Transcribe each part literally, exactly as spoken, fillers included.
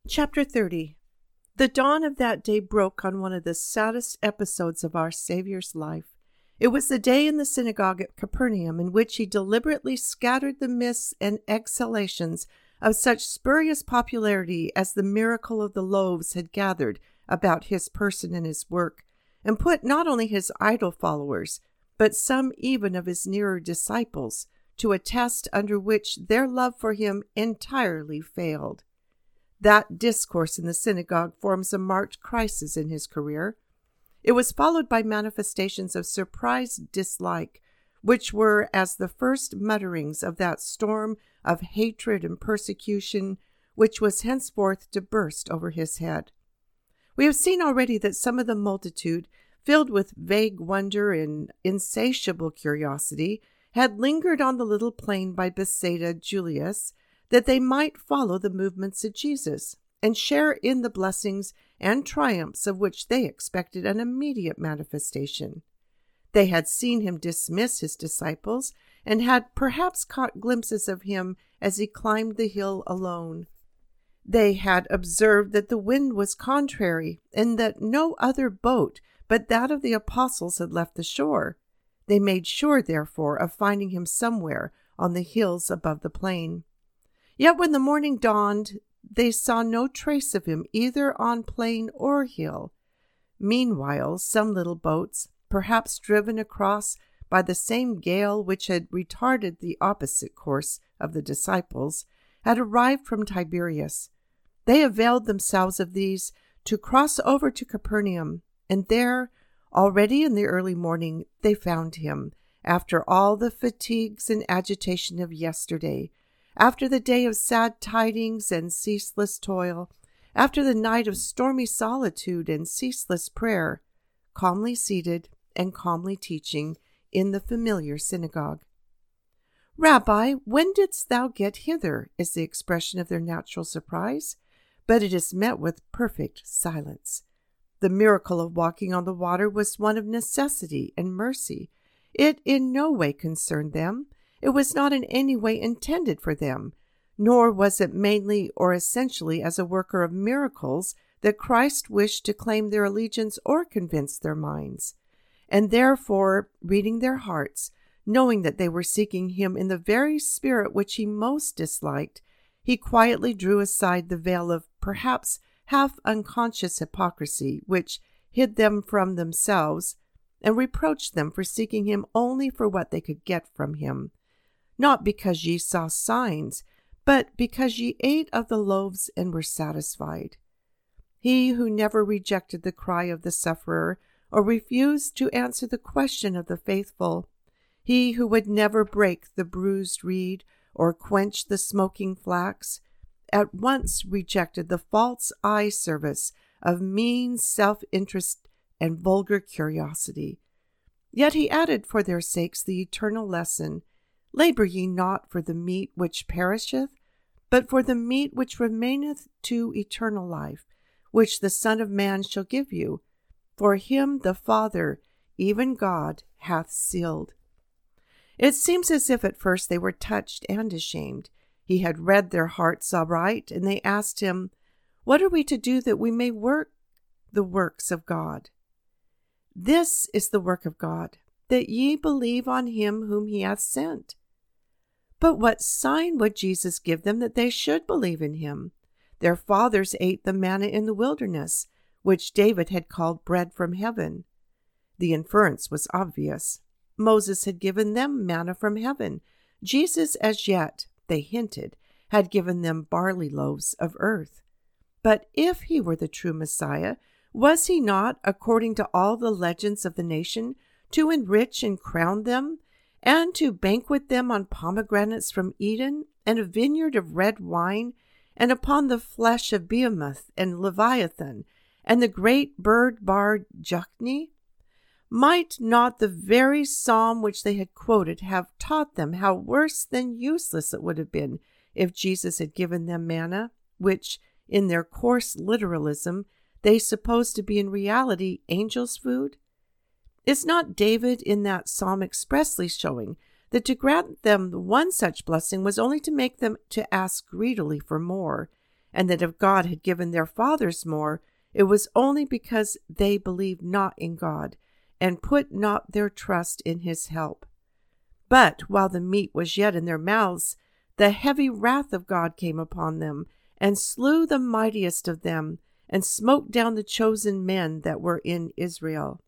Chapter thirty. The dawn of that day broke on one of the saddest episodes of our Savior's life. It was the day in the synagogue at Capernaum in which he deliberately scattered the myths and exhalations of such spurious popularity as the miracle of the loaves had gathered about his person and his work, and put not only his idle followers, but some even of his nearer disciples, to a test under which their love for him entirely failed. That discourse in the synagogue forms a marked crisis in his career. It was followed by manifestations of surprised dislike, which were as the first mutterings of that storm of hatred and persecution which was henceforth to burst over his head. We have seen already that some of the multitude, filled with vague wonder and insatiable curiosity, had lingered on the little plain by Bethsaida Julias, that they might follow the movements of Jesus and share in the blessings and triumphs of which they expected an immediate manifestation. They had seen him dismiss his disciples and had perhaps caught glimpses of him as he climbed the hill alone. They had observed that the wind was contrary and that no other boat but that of the apostles had left the shore. They made sure, therefore, of finding him somewhere on the hills above the plain. Yet when the morning dawned, they saw no trace of him either on plain or hill. Meanwhile, some little boats, perhaps driven across by the same gale which had retarded the opposite course of the disciples, had arrived from Tiberias. They availed themselves of these to cross over to Capernaum, and there, already in the early morning, they found him, after all the fatigues and agitation of yesterday, after the day of sad tidings and ceaseless toil, after the night of stormy solitude and ceaseless prayer, calmly seated and calmly teaching in the familiar synagogue. "Rabbi, when didst thou get hither?" is the expression of their natural surprise, but it is met with perfect silence. The miracle of walking on the water was one of necessity and mercy. It in no way concerned them. It was not in any way intended for them, nor was it mainly or essentially as a worker of miracles that Christ wished to claim their allegiance or convince their minds. And therefore, reading their hearts, knowing that they were seeking him in the very spirit which he most disliked, he quietly drew aside the veil of perhaps half-unconscious hypocrisy which hid them from themselves, and reproached them for seeking him only for what they could get from him. Not because ye saw signs, but because ye ate of the loaves and were satisfied. He who never rejected the cry of the sufferer, or refused to answer the question of the faithful, he who would never break the bruised reed or quench the smoking flax, at once rejected the false eye service of mean self-interest and vulgar curiosity. Yet he added for their sakes the eternal lesson, "Labor ye not for the meat which perisheth, but for the meat which remaineth to eternal life, which the Son of Man shall give you. For him the Father, even God, hath sealed." It seems as if at first they were touched and ashamed. He had read their hearts aright, and they asked him, "What are we to do that we may work the works of God?" "This is the work of God, that ye believe on him whom he hath sent." But what sign would Jesus give them that they should believe in him? Their fathers ate the manna in the wilderness, which David had called bread from heaven. The inference was obvious. Moses had given them manna from heaven. Jesus, as yet, they hinted, had given them barley loaves of earth. But if he were the true Messiah, was he not, according to all the legends of the nation, to enrich and crown them, and to banquet them on pomegranates from Eden, and a vineyard of red wine, and upon the flesh of Behemoth and Leviathan, and the great bird Bar Jachni? Might not the very psalm which they had quoted have taught them how worse than useless it would have been if Jesus had given them manna, which, in their coarse literalism, they supposed to be in reality angels' food? Is not David in that psalm expressly showing that to grant them one such blessing was only to make them to ask greedily for more, and that if God had given their fathers more, it was only because they believed not in God, and put not their trust in his help. But while the meat was yet in their mouths, the heavy wrath of God came upon them, and slew the mightiest of them, and smote down the chosen men that were in Israel.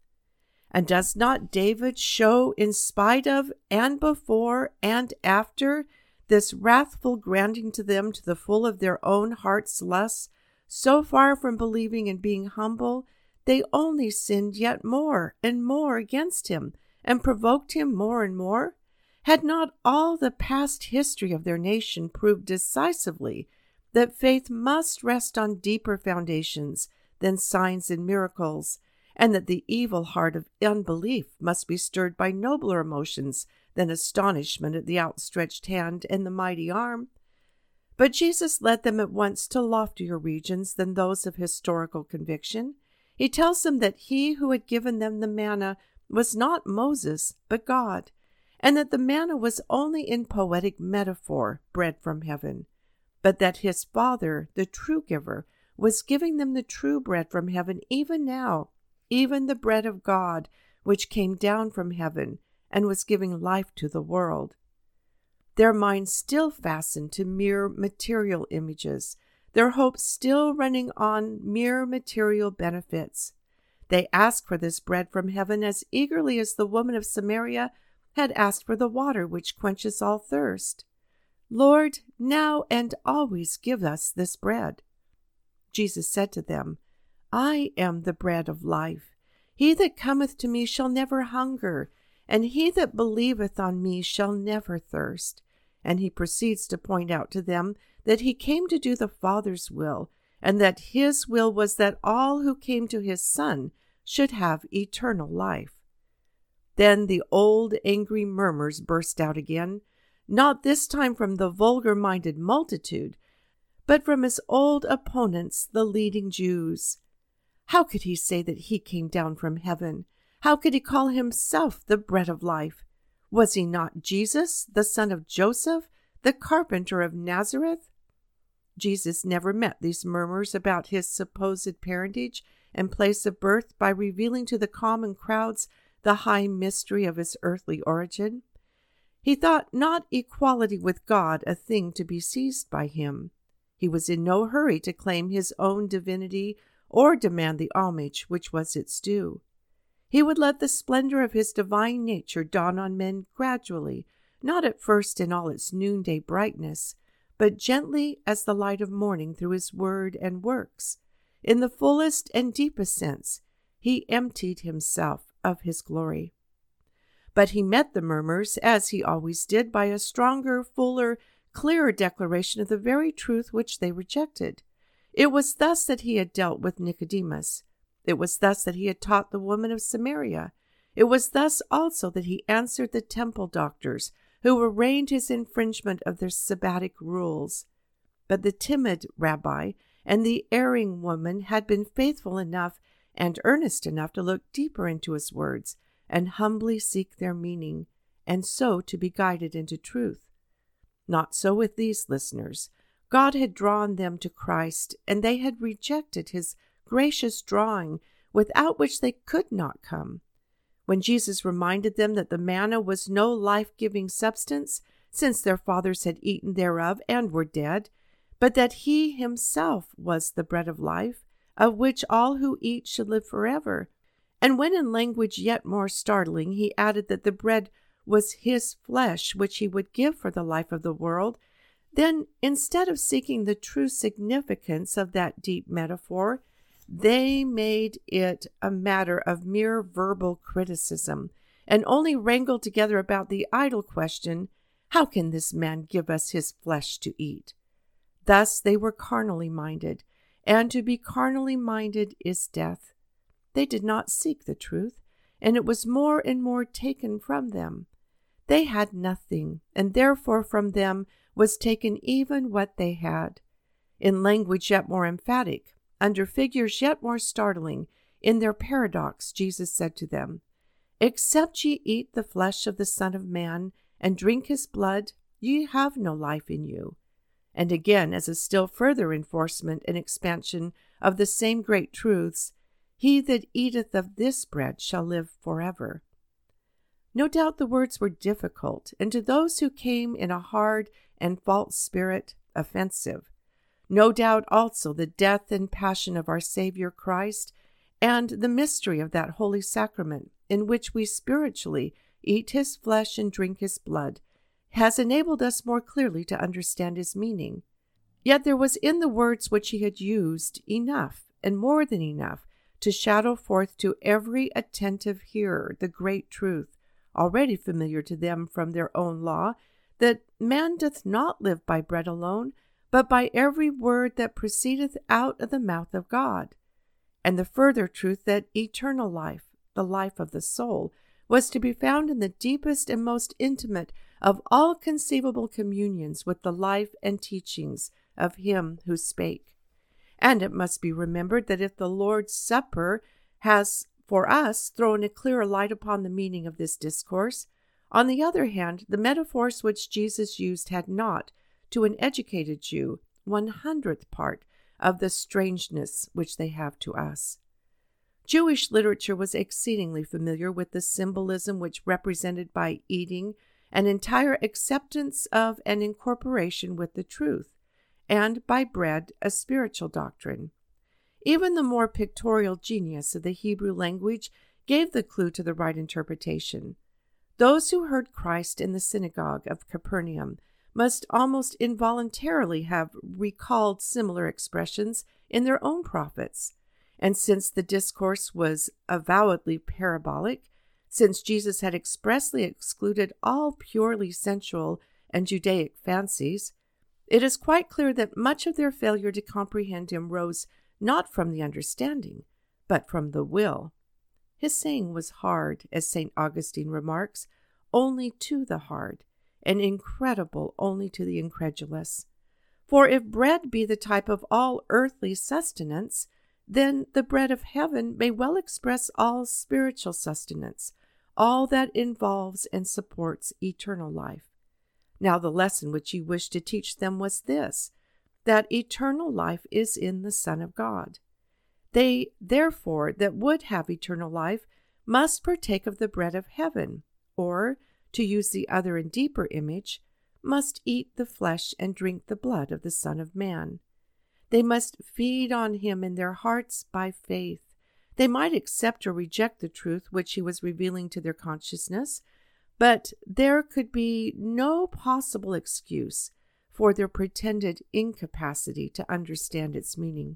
And does not David show, in spite of, and before, and after, this wrathful granting to them to the full of their own heart's lusts, so far from believing and being humble, they only sinned yet more and more against him, and provoked him more and more? Had not all the past history of their nation proved decisively that faith must rest on deeper foundations than signs and miracles, and that the evil heart of unbelief must be stirred by nobler emotions than astonishment at the outstretched hand and the mighty arm? But Jesus led them at once to loftier regions than those of historical conviction. He tells them that he who had given them the manna was not Moses, but God, and that the manna was only in poetic metaphor bread from heaven, but that his Father, the true giver, was giving them the true bread from heaven even now, even the bread of God, which came down from heaven and was giving life to the world. Their minds still fastened to mere material images, their hopes still running on mere material benefits. They asked for this bread from heaven as eagerly as the woman of Samaria had asked for the water which quenches all thirst. Lord, now and always give us this bread. Jesus said to them, I am the bread of life. He that cometh to me shall never hunger, and he that believeth on me shall never thirst. And he proceeds to point out to them that he came to do the Father's will, and that his will was that all who came to his Son should have eternal life. Then the old angry murmurs burst out again, not this time from the vulgar-minded multitude, but from his old opponents, the leading Jews. How could he say that he came down from heaven? How could he call himself the bread of life? Was he not Jesus, the son of Joseph, the carpenter of Nazareth? Jesus never met these murmurs about his supposed parentage and place of birth by revealing to the common crowds the high mystery of his earthly origin. He thought not equality with God a thing to be seized by him. He was in no hurry to claim his own divinity or demand the homage which was its due. He would let the splendor of his divine nature dawn on men gradually, not at first in all its noonday brightness, but gently as the light of morning through his word and works. In the fullest and deepest sense, he emptied himself of his glory. But he met the murmurs, as he always did, by a stronger, fuller, clearer declaration of the very truth which they rejected. It was thus that he had dealt with Nicodemus. It was thus that he had taught the woman of Samaria. It was thus also that he answered the temple doctors, who arraigned his infringement of their Sabbatic rules. But the timid rabbi and the erring woman had been faithful enough and earnest enough to look deeper into his words and humbly seek their meaning, and so to be guided into truth. Not so with these listeners. God had drawn them to Christ, and they had rejected his gracious drawing, without which they could not come. When Jesus reminded them that the manna was no life-giving substance, since their fathers had eaten thereof and were dead, but that he himself was the bread of life, of which all who eat should live forever, and when in language yet more startling he added that the bread was his flesh which he would give for the life of the world, then instead of seeking the true significance of that deep metaphor, they made it a matter of mere verbal criticism, and only wrangled together about the idle question, how can this man give us his flesh to eat? Thus they were carnally minded, and to be carnally minded is death. They did not seek the truth, and it was more and more taken from them. They had nothing, and therefore from them was taken even what they had. In language yet more emphatic, under figures yet more startling, in their paradox, Jesus said to them, Except ye eat the flesh of the Son of Man, and drink his blood, ye have no life in you. And again, as a still further enforcement and expansion of the same great truths, he that eateth of this bread shall live forever. No doubt the words were difficult, and to those who came in a hard and false spirit, offensive. No doubt also the death and passion of our Savior Christ, and the mystery of that holy sacrament in which we spiritually eat his flesh and drink his blood, has enabled us more clearly to understand his meaning. Yet there was in the words which he had used enough, and more than enough, to shadow forth to every attentive hearer the great truth, already familiar to them from their own law, that man doth not live by bread alone, but by every word that proceedeth out of the mouth of God. And the further truth that eternal life, the life of the soul, was to be found in the deepest and most intimate of all conceivable communions with the life and teachings of him who spake. And it must be remembered that if the Lord's Supper has for us thrown a clearer light upon the meaning of this discourse, on the other hand, the metaphors which Jesus used had not, to an educated Jew, one hundredth part of the strangeness which they have to us. Jewish literature was exceedingly familiar with the symbolism which represented by eating an entire acceptance of and incorporation with the truth, and by bread a spiritual doctrine. Even the more pictorial genius of the Hebrew language gave the clue to the right interpretation. Those who heard Christ in the synagogue of Capernaum must almost involuntarily have recalled similar expressions in their own prophets. And since the discourse was avowedly parabolic, since Jesus had expressly excluded all purely sensual and Judaic fancies, it is quite clear that much of their failure to comprehend him rose not from the understanding, but from the will. His saying was hard, as Saint Augustine remarks, only to the hard, and incredible only to the incredulous. For if bread be the type of all earthly sustenance, then the bread of heaven may well express all spiritual sustenance, all that involves and supports eternal life. Now the lesson which he wished to teach them was this, that eternal life is in the Son of God. They, therefore, that would have eternal life must partake of the bread of heaven, or, to use the other and deeper image, must eat the flesh and drink the blood of the Son of Man. They must feed on him in their hearts by faith. They might accept or reject the truth which he was revealing to their consciousness, but there could be no possible excuse for their pretended incapacity to understand its meaning.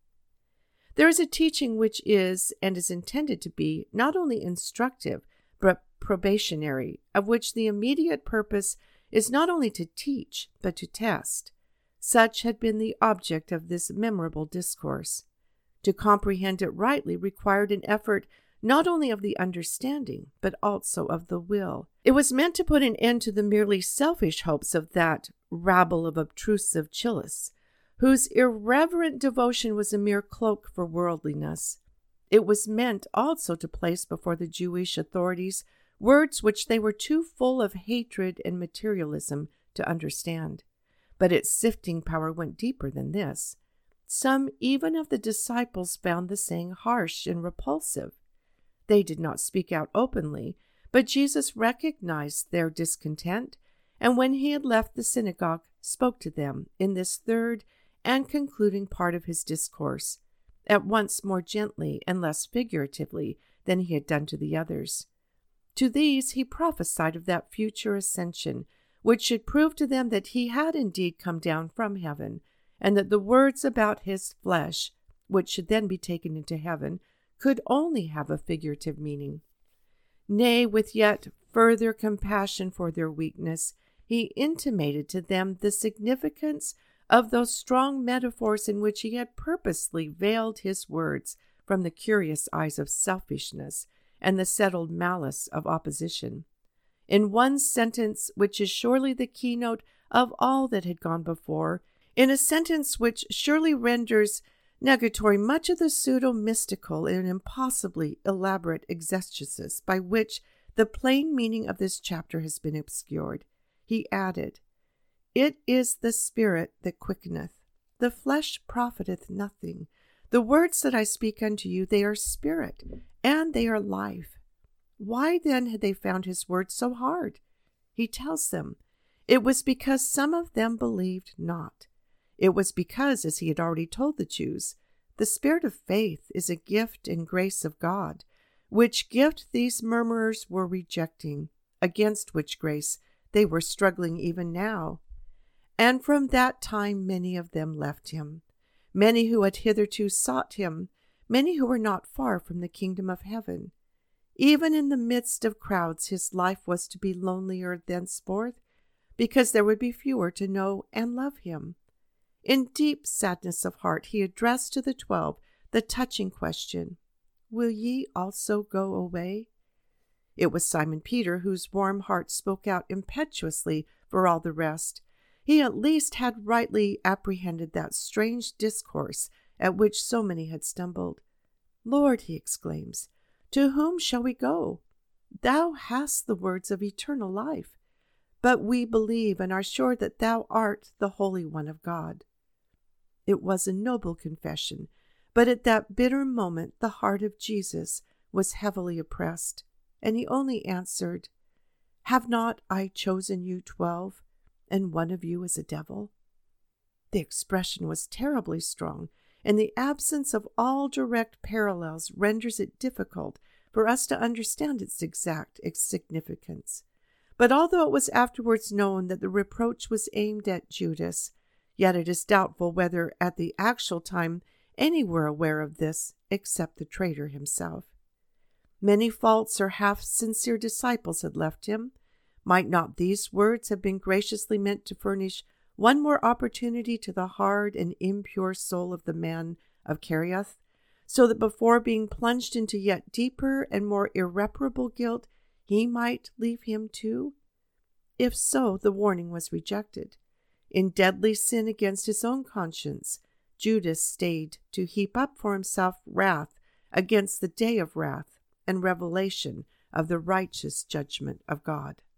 There is a teaching which is, and is intended to be, not only instructive, but probationary, of which the immediate purpose is not only to teach, but to test. Such had been the object of this memorable discourse. To comprehend it rightly required an effort not only of the understanding, but also of the will. It was meant to put an end to the merely selfish hopes of that rabble of obtrusive Chilists, whose irreverent devotion was a mere cloak for worldliness. It was meant also to place before the Jewish authorities words which they were too full of hatred and materialism to understand. But its sifting power went deeper than this. Some even of the disciples found the saying harsh and repulsive. They did not speak out openly, but Jesus recognized their discontent, and when he had left the synagogue, spoke to them in this third and concluding part of his discourse, at once more gently and less figuratively than he had done to the others. To these he prophesied of that future ascension, which should prove to them that he had indeed come down from heaven, and that the words about his flesh, which should then be taken into heaven, could only have a figurative meaning. Nay, with yet further compassion for their weakness, he intimated to them the significance of those strong metaphors in which he had purposely veiled his words from the curious eyes of selfishness and the settled malice of opposition. In one sentence, which is surely the keynote of all that had gone before, in a sentence which surely renders negatory much of the pseudo-mystical and impossibly elaborate exegesis by which the plain meaning of this chapter has been obscured, he added, It is the Spirit that quickeneth. The flesh profiteth nothing. The words that I speak unto you, they are spirit, and they are life. Why then had they found his words so hard? He tells them, it was because some of them believed not. It was because, as he had already told the Jews, the spirit of faith is a gift and grace of God, which gift these murmurers were rejecting, against which grace they were struggling even now. And from that time many of them left him, many who had hitherto sought him, many who were not far from the kingdom of heaven. Even in the midst of crowds his life was to be lonelier thenceforth, because there would be fewer to know and love him. In deep sadness of heart he addressed to the twelve the touching question, Will ye also go away? It was Simon Peter whose warm heart spoke out impetuously for all the rest. He at least had rightly apprehended that strange discourse at which so many had stumbled. Lord, he exclaims, to whom shall we go? Thou hast the words of eternal life, but we believe and are sure that thou art the Holy One of God. It was a noble confession, but at that bitter moment the heart of Jesus was heavily oppressed, and he only answered, Have not I chosen you twelve, and one of you is a devil? The expression was terribly strong, and the absence of all direct parallels renders it difficult for us to understand its exact significance. But although it was afterwards known that the reproach was aimed at Judas, yet it is doubtful whether at the actual time any were aware of this except the traitor himself. Many false or half-sincere disciples had left him. Might not these words have been graciously meant to furnish one more opportunity to the hard and impure soul of the man of Kerioth, so that before being plunged into yet deeper and more irreparable guilt, he might leave him too? If so, the warning was rejected. In deadly sin against his own conscience, Judas stayed to heap up for himself wrath against the day of wrath and revelation of the righteous judgment of God.